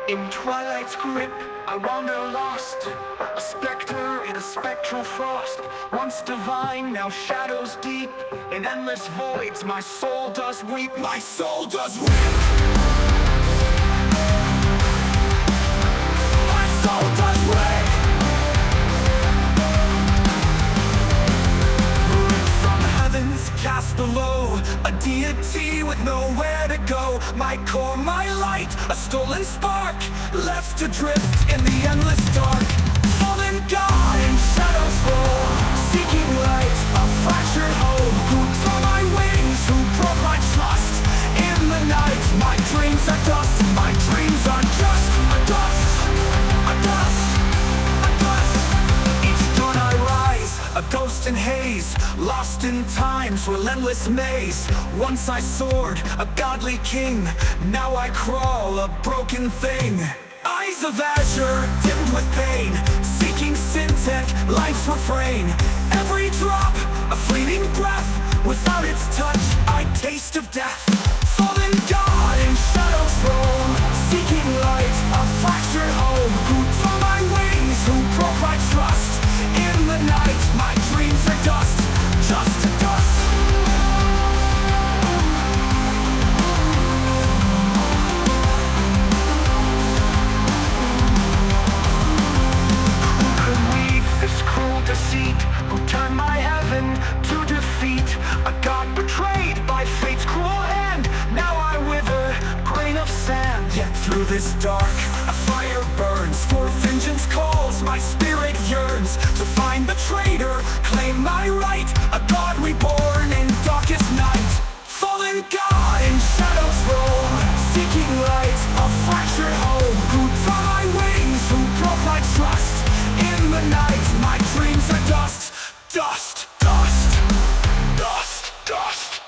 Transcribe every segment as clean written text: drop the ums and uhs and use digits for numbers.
In twilight's grip, I wander lost, a specter in a spectral frost. Once divine, now shadows deep. In endless voids, my soul does weep. My soul does weep. My soul does weep. From heavens cast below, a deity with nowhere to go. My core, my light, a stolen spark, left to drift in the endless dark. Fallen God in shadows fall, seeking light, a fractured hope. Who tore my wings, who broke my trust in the night. My dreams are dust, my dreams are just a dust, a dust, a dust. Each dawn I rise, a ghost in haze, lost in time's relentless maze. Once I soared, a godly king, now I crawl, a broken thing. Eyes of azure, dimmed with pain, seeking syntax, life's refrain. Every drop, a fleeting breath, without its touch, I taste of death. Fallen God in shadows roam, seeking light, a fractured home. Who tore my wings, who broke my trust in the night. My dreams are dust, just dust. This cruel deceit, who turned my heaven to defeat. A god betrayed by fate's cruel hand, now I wither, grain of sand. Yet through this dark, a fire burns, for vengeance calls, my spirit yearns. To find the traitor, claim my right, a god reborn in darkest night. Fallen God in shadows roam, seeking light, a fractured home. Who tore my wings, who broke my trust in the night. My dreams are dust, dust, dust, dust, dust.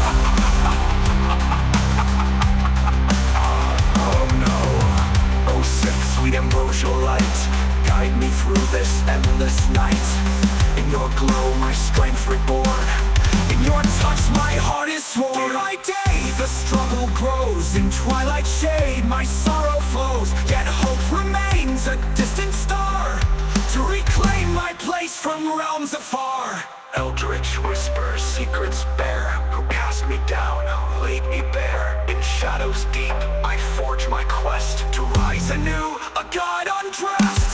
Oh no, oh sick sweet ambrosial light, guide me through this endless night. In your glow my strength reborn, in your touch my heart is sworn. Day by day the struggle grows, in twilight shade my sorrow flows. Yet hope remains, a distant star, to reclaim my place from realms afar. Eldritch whispers, secrets bare, who cast me down, who laid me bare. In shadows deep, I forge my quest, to rise anew, a god undressed.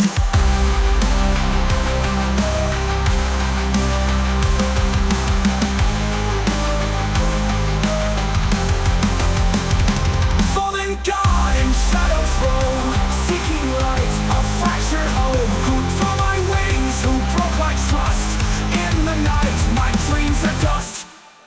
Fallen God in shadows roam, seeking light, a fractured home. Who tore my wings, who broke my trust in the night. My dreams are dust.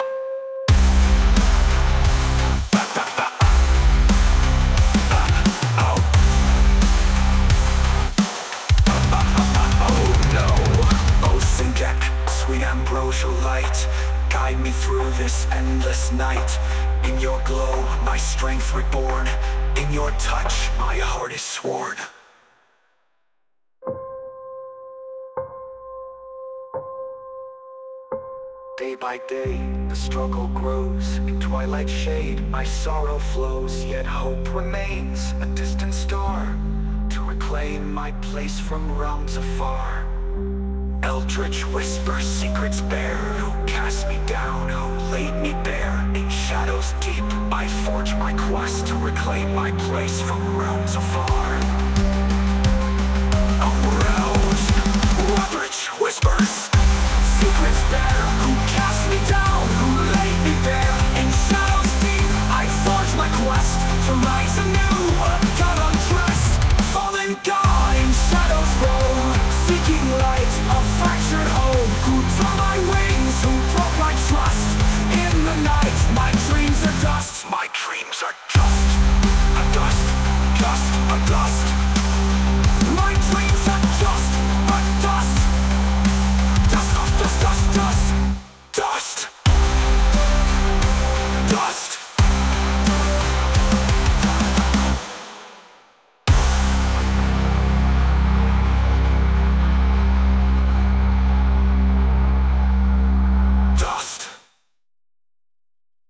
Oh no, oh Syndek, sweet ambrosial light, guide me through this endless night. In your glow, my strength reborn, in your touch, my heart is sworn. Day by day, the struggle grows, in twilight shade, my sorrow flows. Yet hope remains, a distant star, to reclaim my place from realms afar. Eldritch whispers, secrets bare, who cast me down, who laid me bare. In shadows deep, I forge my quest, to reclaim my place from realms afar. Aroused, Eldritch whispers, secrets bare, who cast me down, who laid me bare. In shadows deep, I forge my quest, to rise anew, a god undressed. Fallen God in shadows roam, seeking light, a fractured home. Who tore my wings, who broke my trust in the night. My dreams are dust, my dreams are dust.